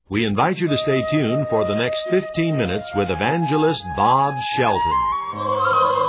We invite you to stay tuned for the next 15 minutes with evangelist Bob Shelton.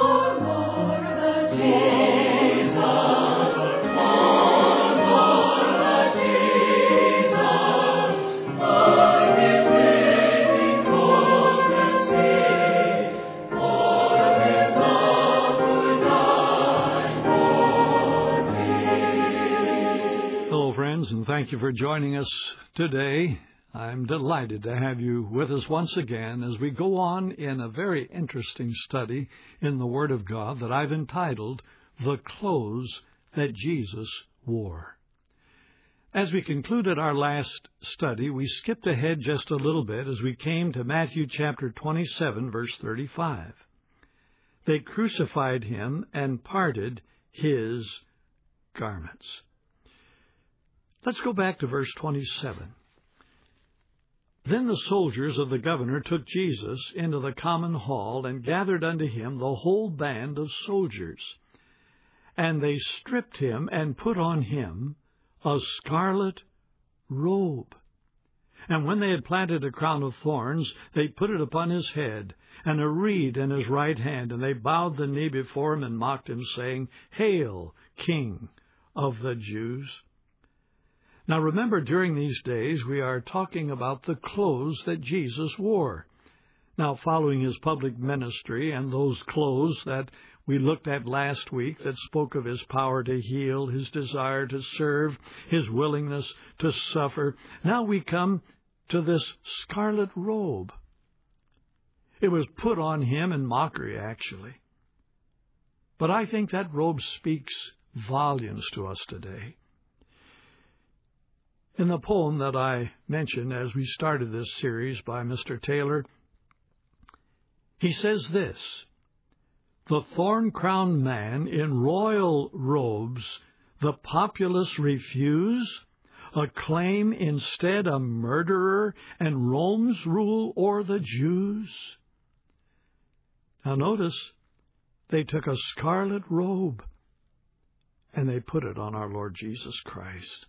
Hello, friends, and thank you for joining us today. I'm delighted to have you with us once again as we go on in a very interesting study in the Word of God that I've entitled, The Clothes That Jesus Wore. As we concluded our last study, we skipped ahead just a little bit as we came to Matthew chapter 27, verse 35. They crucified him and parted his garments. Let's go back to verse 27. Then the soldiers of the governor took Jesus into the common hall and gathered unto him the whole band of soldiers. And they stripped him and put on him a scarlet robe. And when they had planted a crown of thorns, they put it upon his head, and a reed in his right hand. And they bowed the knee before him and mocked him, saying, Hail, King of the Jews! Now remember, during these days we are talking about the clothes that Jesus wore. Now, following his public ministry and those clothes that we looked at last week that spoke of his power to heal, his desire to serve, his willingness to suffer, now we come to this scarlet robe. It was put on him in mockery, actually. But I think that robe speaks volumes to us today. In the poem that I mentioned as we started this series by Mr. Taylor, he says this, The thorn-crowned man in royal robes the populace refuse, acclaim instead a murderer, and Rome's rule o'er the Jews. Now notice, they took a scarlet robe and they put it on our Lord Jesus Christ.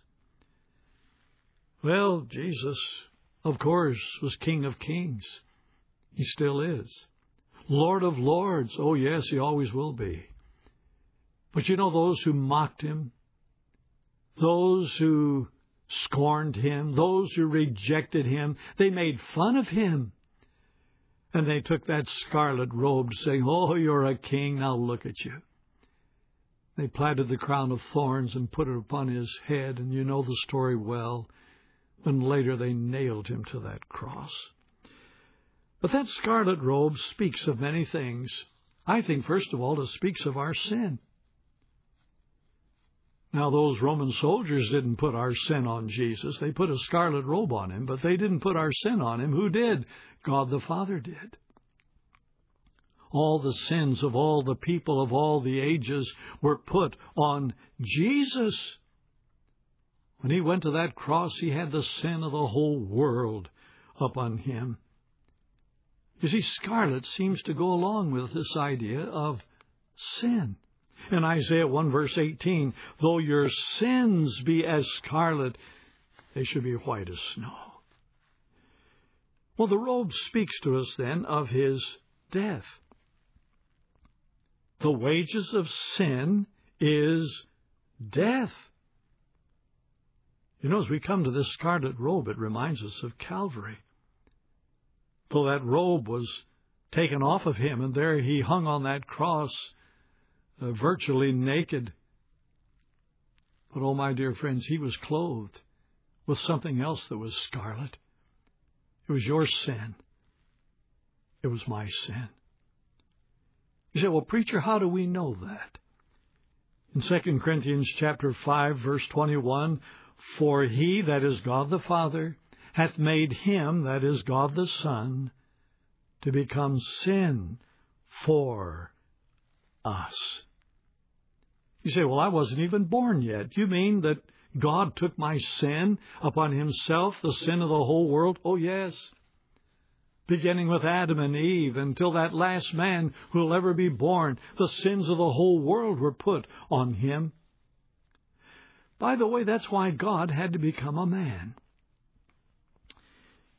Well, Jesus, of course, was King of Kings. He still is. Lord of Lords. Oh, yes, he always will be. But you know, those who mocked him, those who scorned him, those who rejected him, they made fun of him. And they took that scarlet robe saying, Oh, you're a king, now look at you. They planted the crown of thorns and put it upon his head, and you know the story well. And later they nailed him to that cross. But that scarlet robe speaks of many things. I think, first of all, it speaks of our sin. Now, those Roman soldiers didn't put our sin on Jesus. They put a scarlet robe on him, but they didn't put our sin on him. Who did? God the Father did. All the sins of all the people of all the ages were put on Jesus. When he went to that cross, he had the sin of the whole world upon him. You see, scarlet seems to go along with this idea of sin. In Isaiah 1 verse 18, though your sins be as scarlet, they should be white as snow. Well, the robe speaks to us then of his death. The wages of sin is death. You know, as we come to this scarlet robe, it reminds us of Calvary. Though that robe was taken off of him, and there he hung on that cross, virtually naked. But, oh, my dear friends, he was clothed with something else that was scarlet. It was your sin. It was my sin. You say, well, preacher, how do we know that? In 2 Corinthians chapter 5, verse 21, For he, that is God the Father, hath made him, that is God the Son, to become sin for us. You say, well, I wasn't even born yet. You mean that God took my sin upon himself, the sin of the whole world? Oh, yes. Beginning with Adam and Eve until that last man who will ever be born, the sins of the whole world were put on him. By the way, that's why God had to become a man.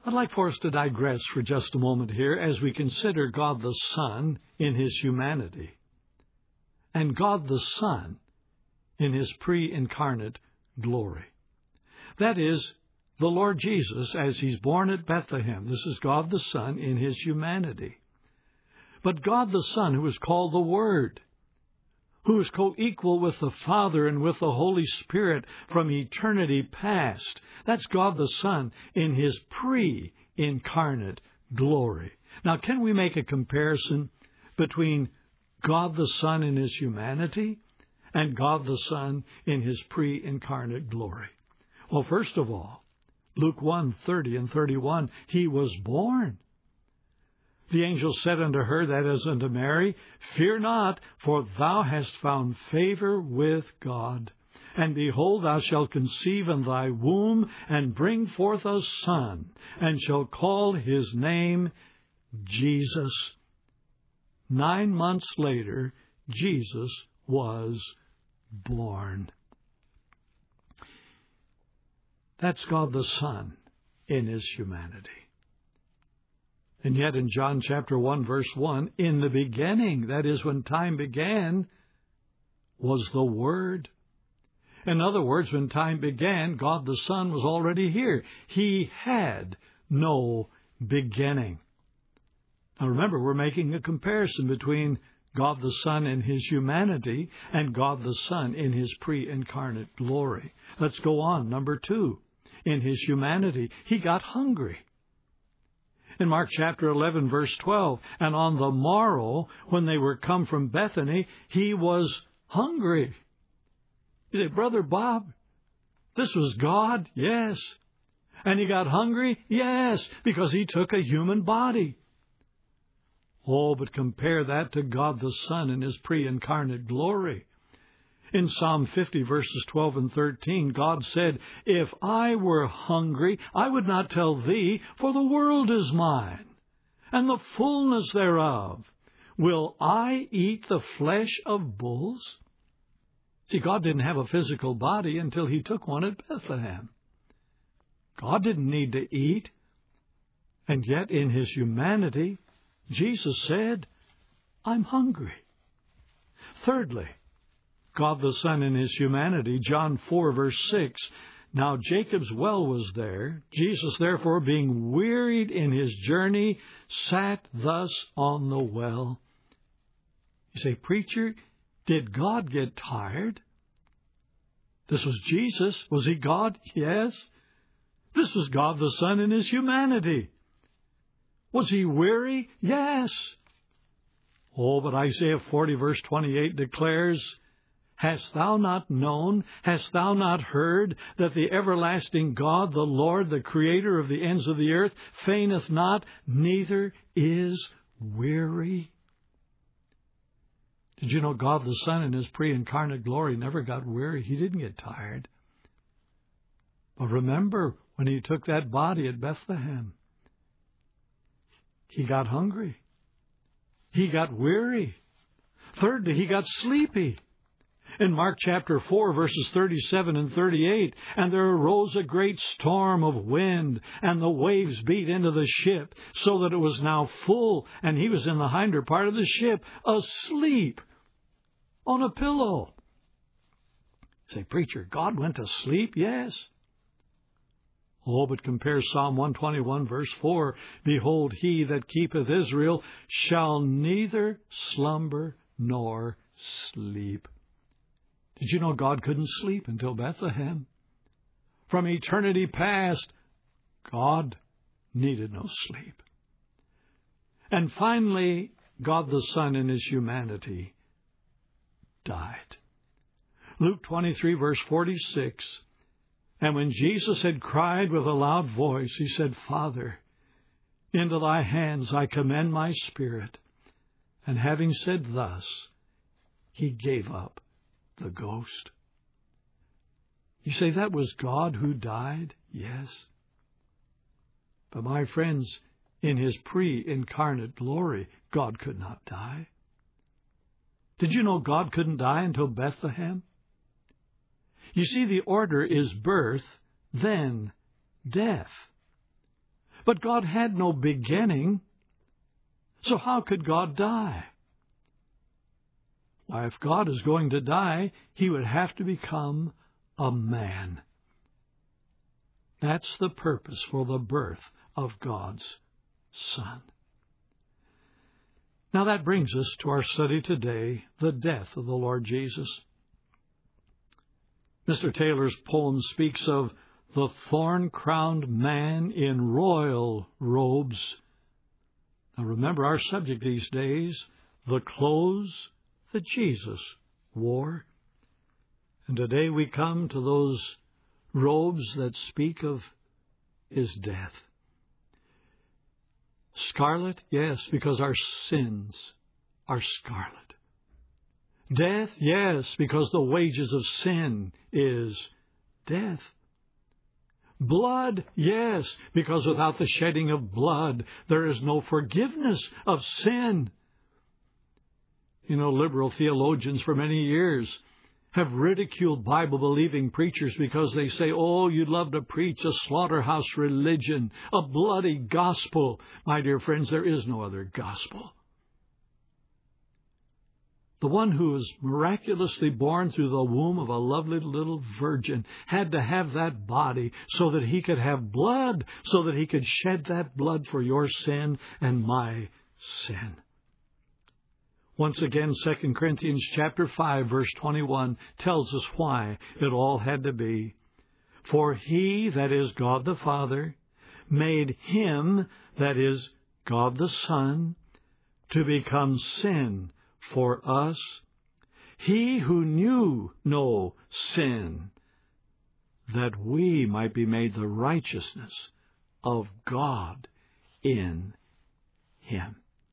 I'd like for us to digress for just a moment here as we consider God the Son in His humanity and God the Son in His pre-incarnate glory. That is, the Lord Jesus as He's born at Bethlehem. This is God the Son in His humanity. But God the Son, who is called the Word, who is co-equal with the Father and with the Holy Spirit from eternity past. That's God the Son in His pre-incarnate glory. Now, can we make a comparison between God the Son in His humanity and God the Son in His pre-incarnate glory? Well, first of all, Luke 1:30 and 31, He was born. The angel said unto her, that is unto Mary, Fear not, for thou hast found favor with God. And behold, thou shalt conceive in thy womb, and bring forth a son, and shall call his name Jesus. 9 months later, Jesus was born. That's God the Son in His humanity. And yet in John chapter 1, verse 1, in the beginning, that is when time began, was the Word. In other words, when time began, God the Son was already here. He had no beginning. Now remember, we're making a comparison between God the Son in His humanity and God the Son in His pre-incarnate glory. Let's go on. Number 2, in His humanity, He got hungry. In Mark chapter 11, verse 12, and on the morrow, when they were come from Bethany, He was hungry. You say, Brother Bob, this was God? Yes. And He got hungry? Yes, because He took a human body. Oh, but compare that to God the Son in His pre-incarnate glory. In Psalm 50, verses 12 and 13, God said, If I were hungry, I would not tell thee, for the world is mine, and the fullness thereof. Will I eat the flesh of bulls? See, God didn't have a physical body until He took one at Bethlehem. God didn't need to eat. And yet, in His humanity, Jesus said, I'm hungry. Thirdly, God the Son in His humanity, John 4, verse 6, Now Jacob's well was there. Jesus, therefore, being wearied in His journey, sat thus on the well. You say, Preacher, did God get tired? This was Jesus. Was He God? Yes. This was God the Son in His humanity. Was He weary? Yes. Oh, but Isaiah 40, verse 28 declares, Hast thou not known, hast thou not heard, that the everlasting God, the Lord, the Creator of the ends of the earth, fainteth not, neither is weary? Did you know God the Son in His pre-incarnate glory never got weary? He didn't get tired. But remember, when He took that body at Bethlehem, He got hungry. He got weary. Thirdly, He got sleepy. In Mark chapter 4, verses 37 and 38, and there arose a great storm of wind, and the waves beat into the ship, so that it was now full, and He was in the hinder part of the ship, asleep on a pillow. Say, Preacher, God went to sleep? Yes. Oh, but compare Psalm 121, verse 4, Behold, He that keepeth Israel shall neither slumber nor sleep. Did you know God couldn't sleep until Bethlehem? From eternity past, God needed no sleep. And finally, God the Son in His humanity died. Luke 23, verse 46, And when Jesus had cried with a loud voice, He said, Father, into Thy hands I commend my spirit. And having said thus, He gave up the ghost. You say, that was God who died? Yes. But my friends, in His pre-incarnate glory, God could not die. Did you know God couldn't die until Bethlehem? You see, the order is birth, then death. But God had no beginning, so how could God die? Why, if God is going to die, He would have to become a man. That's the purpose for the birth of God's Son. Now that brings us to our study today, the death of the Lord Jesus. Mr. Taylor's poem speaks of the thorn-crowned man in royal robes. Now remember our subject these days, the clothes that Jesus wore. And today we come to those robes that speak of His death. Scarlet, yes, because our sins are scarlet. Death, yes, because the wages of sin is death. Blood, yes, because without the shedding of blood, there is no forgiveness of sin. You know, liberal theologians for many years have ridiculed Bible-believing preachers because they say, oh, you'd love to preach a slaughterhouse religion, a bloody gospel. My dear friends, there is no other gospel. The one who was miraculously born through the womb of a lovely little virgin had to have that body so that He could have blood, so that He could shed that blood for your sin and my sin. Once again, 2 Corinthians chapter 5, verse 21 tells us why it all had to be. For He, that is God the Father, made Him, that is God the Son, to become sin for us, He who knew no sin, that we might be made the righteousness of God in Him.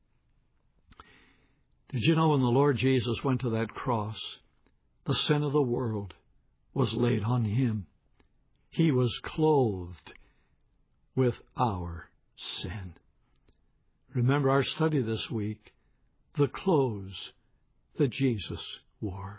Did you know when the Lord Jesus went to that cross, the sin of the world was laid on Him? He was clothed with our sin. Remember our study this week, the clothes that Jesus wore.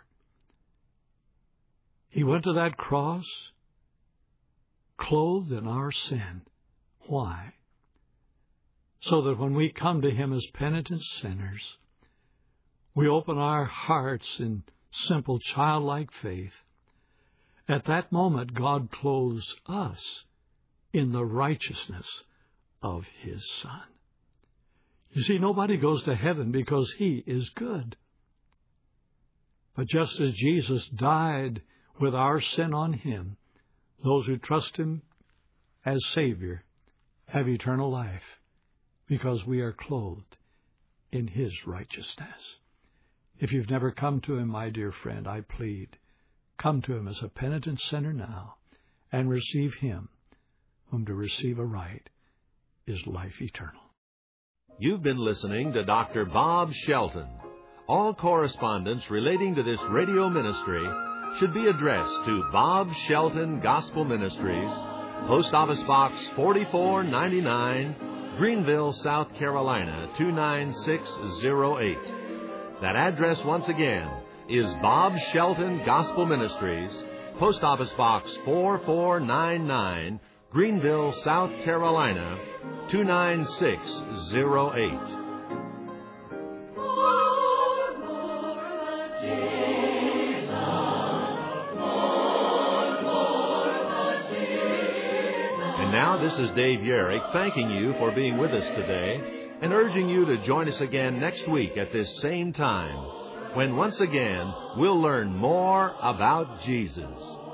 He went to that cross clothed in our sin. Why? So that when we come to Him as penitent sinners, we open our hearts in simple childlike faith. At that moment, God clothes us in the righteousness of His Son. You see, nobody goes to heaven because he is good. But just as Jesus died with our sin on Him, those who trust Him as Savior have eternal life because we are clothed in His righteousness. If you've never come to Him, my dear friend, I plead, come to Him as a penitent sinner now and receive Him, whom to receive aright is life eternal. You've been listening to Dr. Bob Shelton. All correspondence relating to this radio ministry should be addressed to Bob Shelton Gospel Ministries, Post Office Box 4499, Greenville, South Carolina, 29608. That address, once again, is Bob Shelton Gospel Ministries, Post Office Box 4499, Greenville, South Carolina, 29608. And now this is Dave Yerrick thanking you for being with us today and urging you to join us again next week at this same time when once again we'll learn more about Jesus.